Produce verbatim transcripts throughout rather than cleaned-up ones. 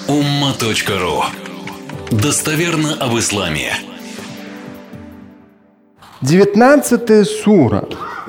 умма точка ру. Достоверно об исламе. девятнадцатая сура.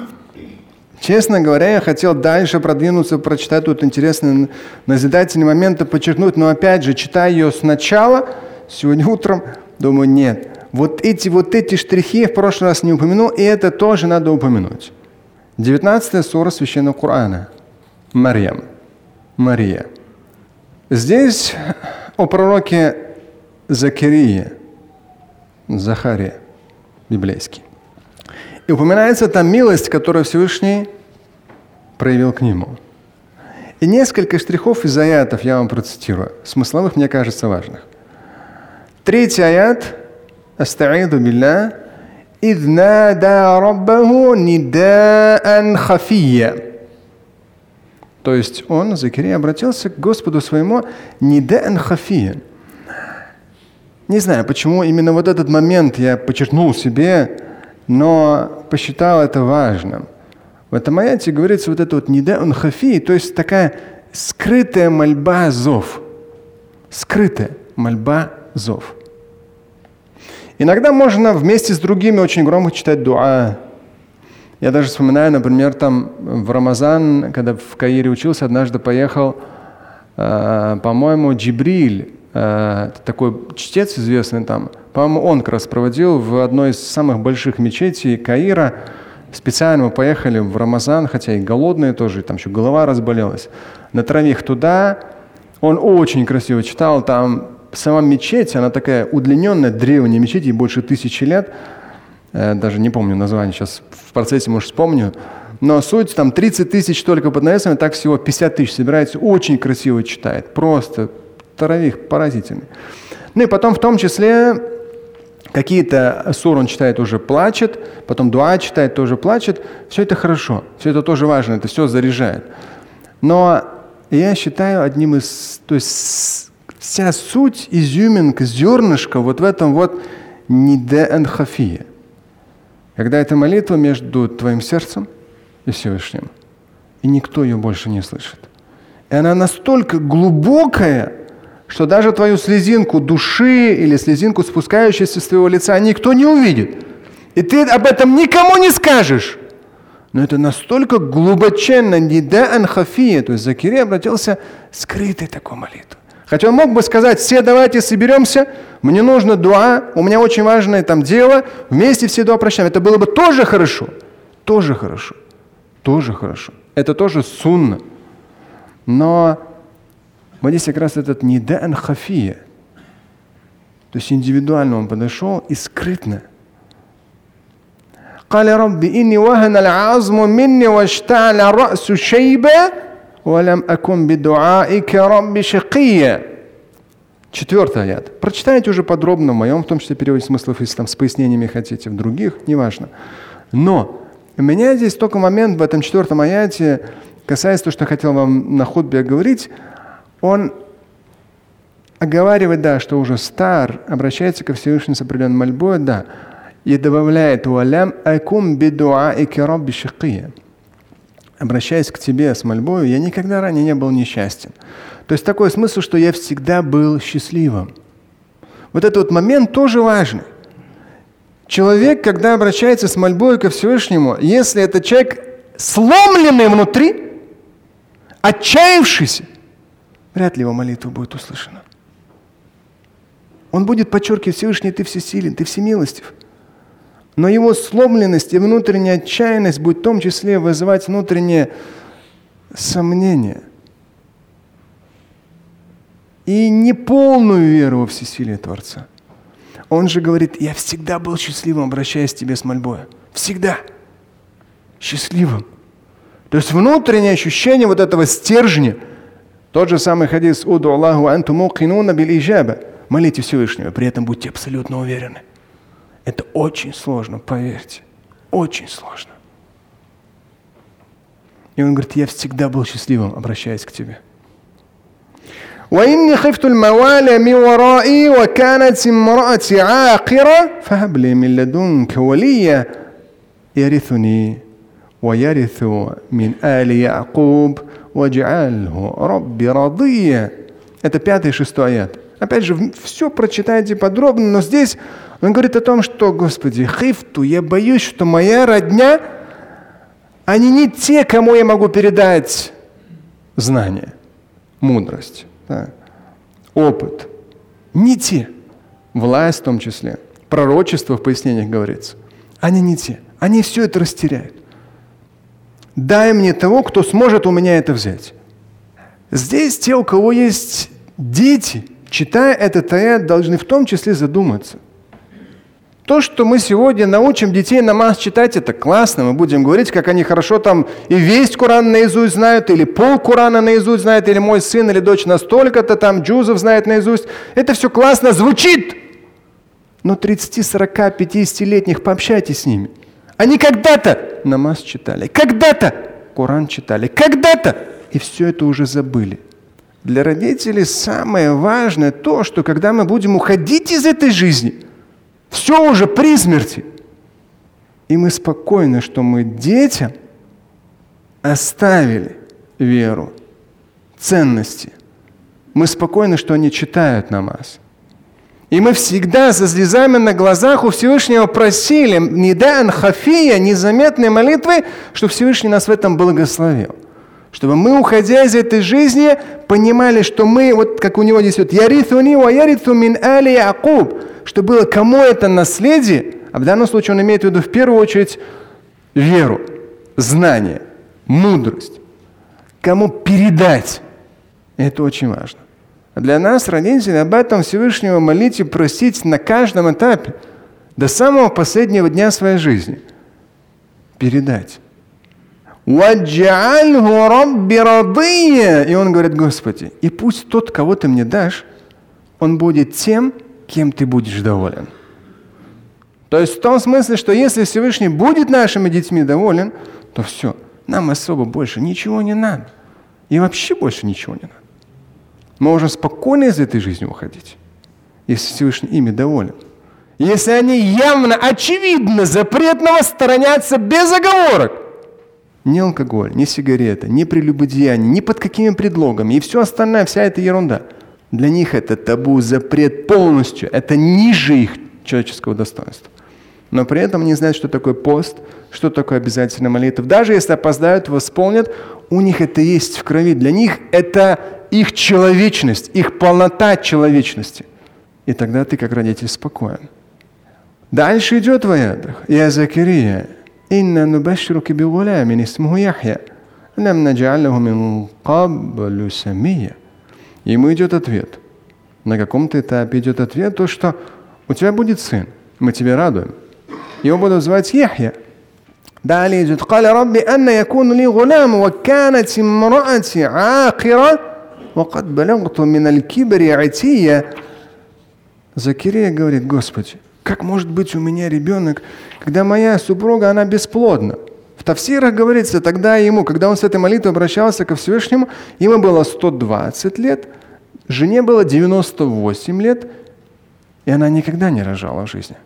Честно говоря, я хотел дальше продвинуться, прочитать тут интересные назидательные моменты, подчеркнуть, но опять же, читая ее сначала, сегодня утром, думаю, нет. Вот эти вот эти штрихи я в прошлый раз не упомянул, и это тоже надо упомянуть. девятнадцатая сура Священного Корана. Марьям. Мария. Здесь о пророке Закарии, Захария, библейский. И упоминается там милость, которую Всевышний проявил к нему. И несколько штрихов из аятов я вам процитирую, смысловых, мне кажется, важных. Третий аят. Астаиду билля. «Идh нада раббаху нидаан хафия». То есть он, Закария, обратился к Господу своему нидаан хафия. Не знаю, почему именно вот этот момент я подчеркнул себе, но посчитал это важным. В этом аяте говорится вот это вот нидаан хафия, то есть такая скрытая мольба, зов. Скрытая мольба, зов. Иногда можно вместе с другими очень громко читать дуа. Я даже вспоминаю, например, там в Рамазан, когда в Каире учился, однажды поехал, э, по-моему, Джибриль, э, такой чтец известный там, по-моему, он как раз проводил в одной из самых больших мечетей Каира. Специально мы поехали в Рамазан, хотя и голодные тоже, и там еще голова разболелась. На троих туда. Он очень красиво читал, там сама мечеть, она такая удлиненная, древняя мечеть, ей больше тысячи лет. Э, даже не помню название, сейчас в процессе, может, вспомню. Но суть, там тридцать тысяч только под навесом, так всего пятьдесят тысяч собирается. Очень красиво читает, просто таравих поразительный. Ну и потом в том числе какие-то суры он читает, уже плачет, потом дуа читает, тоже плачет. Все это хорошо, все это тоже важно, это все заряжает. Но я считаю одним из... То есть вся суть, изюминка, зернышко вот в этом вот нидаан хафия. Когда это молитва между твоим сердцем и Всевышним, и никто ее больше не слышит. И она настолько глубокая, что даже твою слезинку души или слезинку, спускающуюся с твоего лица, никто не увидит. И ты об этом никому не скажешь. Но это настолько глубоченно нидаан хафия, то есть Закария обратился скрытой такой молитвой. Хотя он мог бы сказать: все давайте соберемся, мне нужно дуа, у меня очень важное там дело, вместе все дуа прощаем. Это было бы тоже хорошо, тоже хорошо, тоже хорошо. Это тоже сунна. Но вот здесь как раз этот нидаан хафия, то есть индивидуально он подошел и скрытно. قال رب إني وهن العظم مني واشتعل الرأس شيبا ولم أكن بدعائك رب شقيا. Четвертый аят. Прочитайте уже подробно в моем, в том числе переводе смыслов, если там с пояснениями хотите, в других, неважно. Но у меня здесь только момент в этом четвертом аяте, касается того, что я хотел вам на хутбе говорить, он оговаривает, да, что уже стар, обращается ко Всевышнему с определенной мольбой, да, и добавляет «Валям акум бидуаики рабби шакия». Обращаясь к тебе с мольбой, я никогда ранее не был несчастен. То есть такой смысл, что я всегда был счастливым. Вот этот вот момент тоже важный. Человек, когда обращается с мольбой ко Всевышнему, если этот человек сломленный внутри, отчаявшийся, вряд ли его молитва будет услышана. Он будет подчеркивать: Всевышний, ты всесилен, ты всемилостив. Но его сломленность и внутренняя отчаянность будет в том числе вызывать внутреннее сомнение и неполную веру во всесилие Творца. Он же говорит: я всегда был счастливым, обращаясь к тебе с мольбой. Всегда. Счастливым. То есть внутреннее ощущение вот этого стержня. Тот же самый хадис: «Уду Аллаху анту мукинуна бил иджаба». Молите Всевышнего, при этом будьте абсолютно уверены. Это очень сложно, поверьте. Очень сложно. И он говорит: я всегда был счастливым, обращаясь к тебе. وَإِنِّي خِفْتُ الْمَوَالِيَ مِنْ وَرَائِي وَكَانَتِ امْرَأَتِي عَاقِرًا فَهَبْ لِي مِنْ لَدُنْكَ وَلِيًّا يَرِثُنِي وَيَرِثُ مِنْ آلِ يَعْقُوبَ وَاجْعَلْهُ رَبِّ رَضِيًّا. Это пятый и шестой аят. Опять же, все прочитайте подробно, но здесь он говорит о том, что, Господи, хифту, я боюсь, что моя родня, они не те, кому я могу передать знания, мудрость, да, опыт. Не те. Власть в том числе. Пророчество в пояснениях говорится. Они не те. Они все это растеряют. Дай мне того, кто сможет у меня это взять. Здесь те, у кого есть дети, читая этот аят, должны в том числе задуматься. То, что мы сегодня научим детей намаз читать, это классно. Мы будем говорить, как они хорошо там и весь Коран наизусть знают, или пол Корана наизусть знают, или мой сын или дочь настолько-то там джузов знает наизусть. Это все классно звучит. Но тридцать, сорок, пятидесятилетних пообщайтесь с ними. Они когда-то намаз читали, когда-то Коран читали, когда-то. И все это уже забыли. Для родителей самое важное то, что когда мы будем уходить из этой жизни, все уже при смерти. И мы спокойны, что мы детям оставили веру, ценности. Мы спокойны, что они читают намаз. И мы всегда со слезами на глазах у Всевышнего просили нидаан хафия, незаметной молитвы, чтобы Всевышний нас в этом благословил. Чтобы мы, уходя из этой жизни, понимали, что мы, вот как у него здесь вот, «Ярithуни ва яритху мин али Якуб», что было кому это наследие, а в данном случае он имеет в виду в первую очередь веру, знание, мудрость. Кому передать. Это очень важно. А для нас, родителей, об этом Всевышнего молить и просить на каждом этапе, до самого последнего дня своей жизни. Передать. «Вадж'альху рабби радия». И он говорит: Господи, и пусть тот, кого ты мне дашь, он будет тем, кем ты будешь доволен. То есть в том смысле, что если Всевышний будет нашими детьми доволен, то все, нам особо больше ничего не надо. И вообще больше ничего не надо. Мы можем спокойно из этой жизни уходить, если Всевышний ими доволен. Если они явно, очевидно, запретного сторонятся без оговорок. Ни алкоголь, ни сигареты, ни прелюбодеяние, ни под какими предлогами, и все остальное, вся эта ерунда. Для них это табу, запрет полностью. Это ниже их человеческого достоинства. Но при этом они знают, что такое пост, что такое обязательная молитва. Даже если опоздают, восполнят, у них это есть в крови. Для них это их человечность, их полнота человечности. И тогда ты, как родитель, спокоен. Дальше идет в аятах. «Я Закария, инна нубашируки бигулямин исмуху Яхья, лам надж'аллаху мин каблу самия». Ему идет ответ. На каком-то этапе идет ответ, то, что у тебя будет сын, мы тебя радуем. Его будут звать Яхья. Далее идет: «Каля рабби анна якуну ли гулам, ва канат имраати аакира, ва кад балагту мин аль-кибри атия». Закария говорит: Господи, как может быть у меня ребенок, когда моя супруга, она бесплодна? В тафсирах говорится, тогда ему, когда он с этой молитвой обращался ко Всевышнему, ему было сто двадцать лет, жене было девяносто восемь лет, и она никогда не рожала в жизни.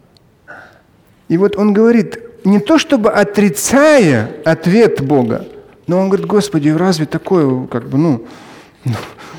И вот он говорит, не то чтобы отрицая ответ Бога, но он говорит: Господи, разве такое, как бы, ну, ну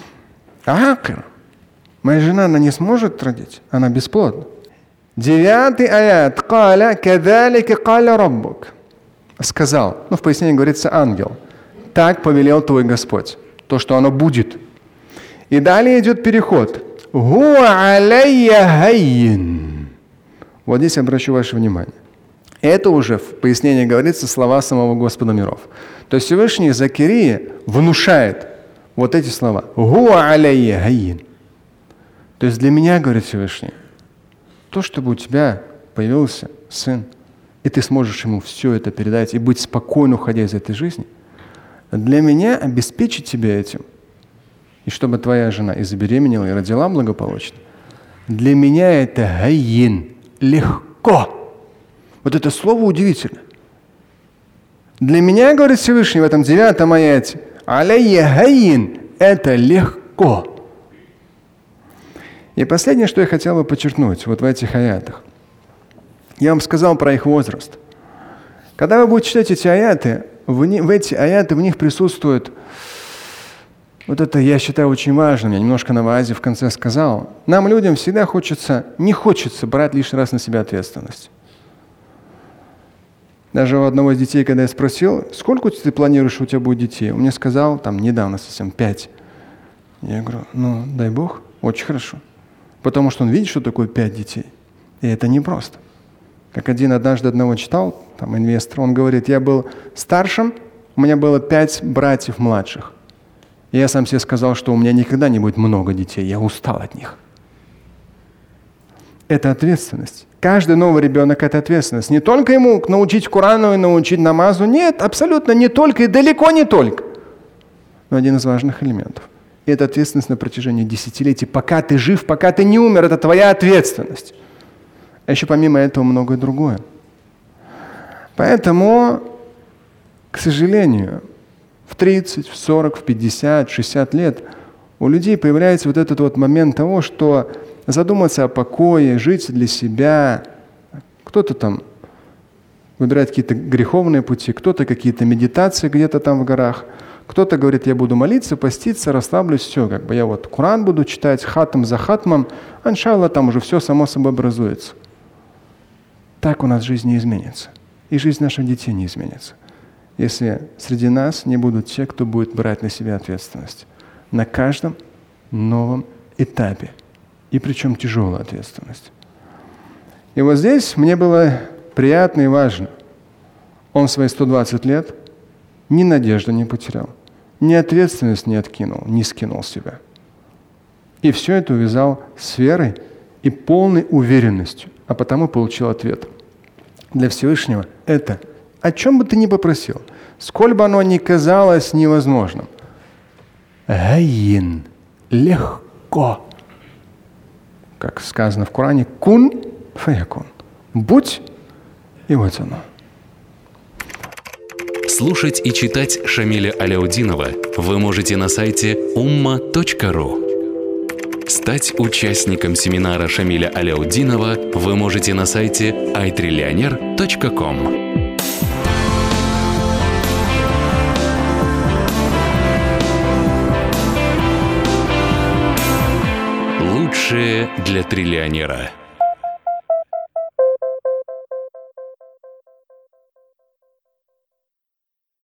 акр? Моя жена, она не сможет родить, она бесплодна. Девятый аят. «Каля кадалика каля раббук». Сказал, ну в пояснении говорится ангел, так повелел твой Господь, то, что оно будет. И далее идет переход. «Хуа алейя хайин». Вот здесь обращу ваше внимание. Это уже в пояснении говорится слова самого Господа миров. То есть Всевышний Закария внушает вот эти слова. «Хуа алейя хайин». То есть для меня, говорит Всевышний, то, чтобы у тебя появился сын, и ты сможешь ему все это передать и быть спокойно, уходя из этой жизни, для меня обеспечить тебя этим, и чтобы твоя жена и забеременела, и родила благополучно, для меня это гайин, легко. Вот это слово удивительно. Для меня, говорит Всевышний в этом девятом аяте, алейя гайин, это легко. И последнее, что я хотел бы подчеркнуть вот в этих аятах. Я вам сказал про их возраст. Когда вы будете читать эти аяты, в, не, в эти аяты в них присутствует Вот это, я считаю, очень важным. Я немножко на ваазе в конце сказал. Нам, людям, всегда хочется, не хочется брать лишний раз на себя ответственность. Даже у одного из детей, когда я спросил, сколько ты планируешь, у тебя будет детей, он мне сказал, там недавно совсем, пять. Я говорю, ну, дай Бог, очень хорошо. Потому что он видит, что такое пять детей. И это непросто. Как один однажды одного читал, там инвестор, он говорит, я был старшим, у меня было пять братьев младших. И я сам себе сказал, что у меня никогда не будет много детей, я устал от них. Это ответственность. Каждый новый ребенок – это ответственность. Не только ему научить Корану и научить намазу, нет, абсолютно не только и далеко не только. Но один из важных элементов. И это ответственность на протяжении десятилетий. Пока ты жив, пока ты не умер, это твоя ответственность. А еще помимо этого многое другое. Поэтому, к сожалению, в тридцать, в сорок, в пятьдесят, в шестьдесят лет у людей появляется вот этот вот момент того, что задуматься о покое, жить для себя. Кто-то там выбирает какие-то греховные пути, кто-то какие-то медитации где-то там в горах, кто-то говорит, я буду молиться, поститься, расслаблюсь, все, как бы я вот Коран буду читать хатм за хатмом, а иншаллах там уже все само собой образуется. Так у нас жизнь не изменится. И жизнь наших детей не изменится, если среди нас не будут те, кто будет брать на себя ответственность на каждом новом этапе. И причем тяжелая ответственность. И вот здесь мне было приятно и важно. Он свои сто двадцать лет ни надежды не потерял, ни ответственность не откинул, не скинул себя. И все это увязал с верой и полной уверенностью, а потому получил ответ. Для Всевышнего это, о чем бы ты ни попросил, сколь бы оно ни казалось невозможным, гайин, легко. Как сказано в Коране, кун фаякун. Будь, и вот оно. Слушать и читать Шамиля Аляутдинова вы можете на сайте умма точка ру. Стать участником семинара Шамиля Аляутдинова вы можете на сайте ай триллионер точка ком. Лучшее для триллионера.